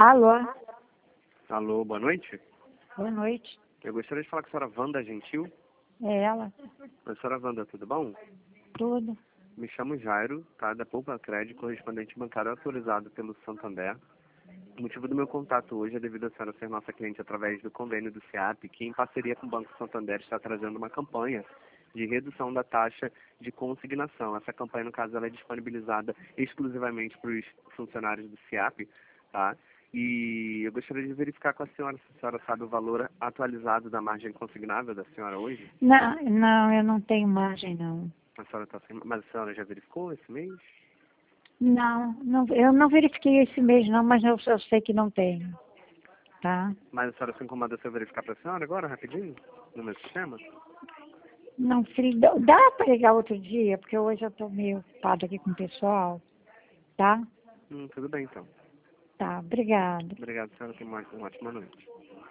Alô, Alô, boa noite. boa noite. Eu gostaria de falar com a senhora Wanda Gentil. É ela, A senhora Wanda, tudo bom? tudo. Me chamo Jairo, tá? Da Poupa Crédito, correspondente bancário autorizado pelo Santander. O motivo do meu contato hoje é devido a senhora ser nossa cliente através do convênio do SEAP, que em parceria com o Banco Santander está trazendo uma campanha de redução da taxa de consignação. Essa campanha, no caso, ela é disponibilizada exclusivamente para os funcionários do SEAP, tá? E eu gostaria de verificar com a senhora se a senhora sabe o valor atualizado da margem consignável da senhora hoje. Não, eu não tenho margem, não. A senhora tá sem... Mas a senhora já verificou esse mês? Não, eu não verifiquei esse mês, não, mas eu sei que não tenho, tá? Mas a senhora se incomoda se eu verificar para a senhora agora, rapidinho, no meu sistema? Não, filho, dá para ligar outro dia, porque hoje eu estou meio ocupada aqui com o pessoal, tá? Tudo bem, então. Tá, obrigada. Obrigado, senhora. Tenha uma ótima noite.